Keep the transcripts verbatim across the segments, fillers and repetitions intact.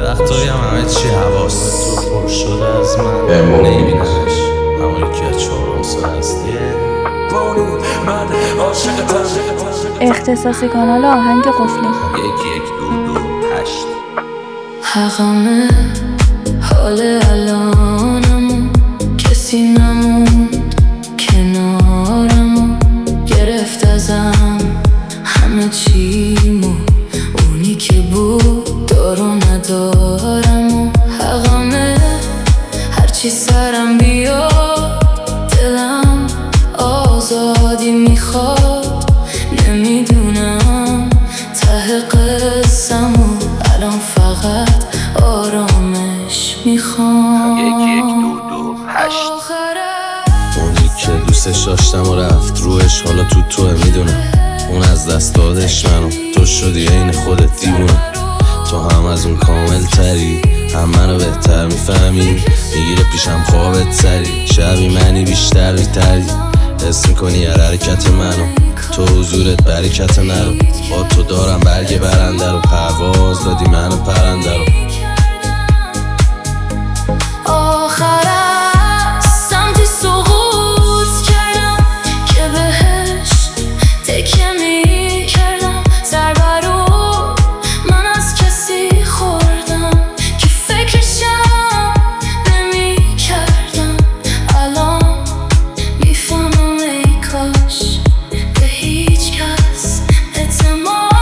وقتایی هم همه چی حواس تو پر شده از من نمیبینمش، همونی که چهارم سال هستی اختصاصی کانال آهنگ قفلی. یک یک دو دو هشت. حقمه حال الانمو کسی نموند کنارمو گرفت ازم همه چیمو، اونی که بود دارو ندارمو. حقمه هرچی سرم بیاد دلم آزادی میخواد، نمیدونم ته قصه‌مو الان فقط آرامش میخوام. یک یک دو دو هشت. اونی که دوستش داشتم و رفت روش، حالا تو توه میدونم اون از دست دادش منو، تو شدی عین خودت دیوونه. تو هم از اون کامل تری، هم منو بهتر میفهمی، میگیره پیشم خوابت سری، شبی منی بیشتر بیتری، حس میکنی هر حرکت منو، تو حضورت برکت نرو. با تو دارم برگ برنده رو، پرواز دادی منو پرنده رو. آخر از سمتی سقوط کردم که بهش تکیه می کردم، ضربه رو من از کسی خوردم که فکرشم نمی کردم. الان میفهمم ای کاش به هیچ کس اعتماد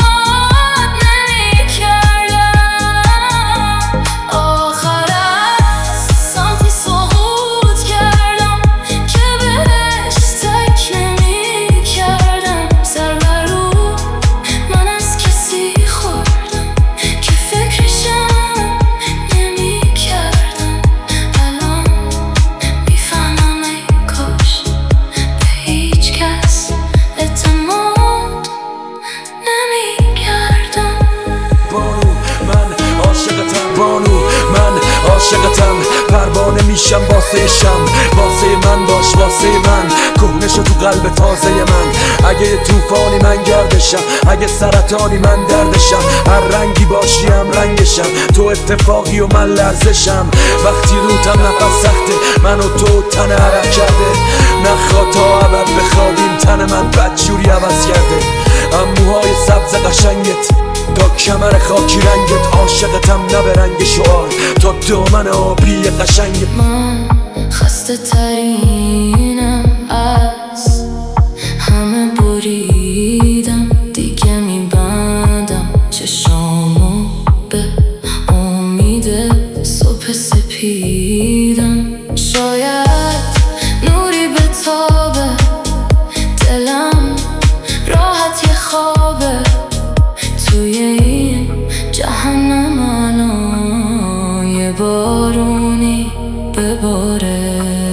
نمی کردم. آخر از سمتی سقوط کردم که بهش تک نمی کردم، ضربه رو من از کسی خوردم که فکرشم نمی کردم. الان میفهمم ای کاش به هیچ کس اعتماد نمی کردم. بانو من عاشقتم، بانو من عاشقتم، پروانه میشم واسه شم، واسه من باش واسه من، کهنه شو تو قلب تازه من. اگه توفانی من گردشم، اگه سرطانی من دردشم، هر رنگی باشی هم رنگشم، تو اتفاقی و من لرزشم. وقتی روتم نفس سخته، من و تو تن عرق کرده، نخواد تا ابد بخوابیم، تن من بدجوری عوض کرده. اموهای سبز قشنگت تا کمر خاکی رنگت، عاشقتم نه به رنگ شعار، تا دامن آبی قشنگت. من خسته ترینم، از همه بریدم، دیگه میبندم چشامو به امید صبح سپیدم. شاید نوری به تابه، دلم راحت یه خوابه، توی این جهنم الان یه بارونی بباره.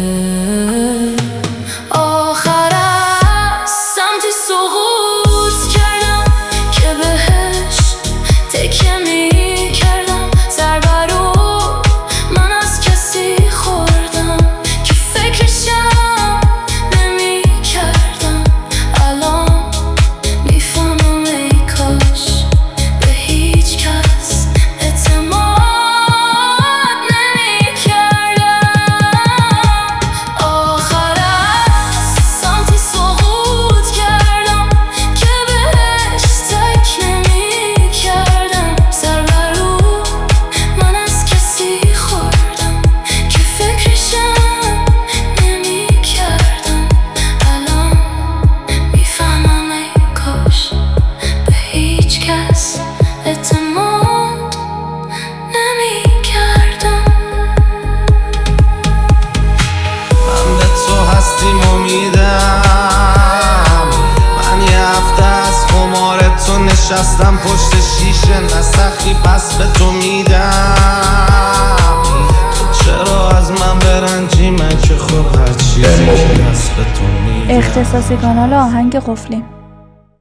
آخر از سمتی سقوط کردم که بهش تکیه می کردم، ضربه رو من از کسی خوردم که فکرشم نمی کردم. الان میفهمم ای کاش به هیچ کس اعتماد نمی کردم. آخر از سمتی سقوط کردم که بهش تک نمی کردم، ضربه رو من از کسی خوردم که فکرشم نمی کردم. الان میفهمم ای کاش به هیچ کس اعتماد نمی کردم. من به تو هستیم امیدم، من یه هفته از خمار تو نشستم پشت شیشه، نسخی پس به تو میدم. تو چرا از من برنجی، من که خب هر چیزی که هست به تو میدم. اختصاصی کانال آهنگ قفلی.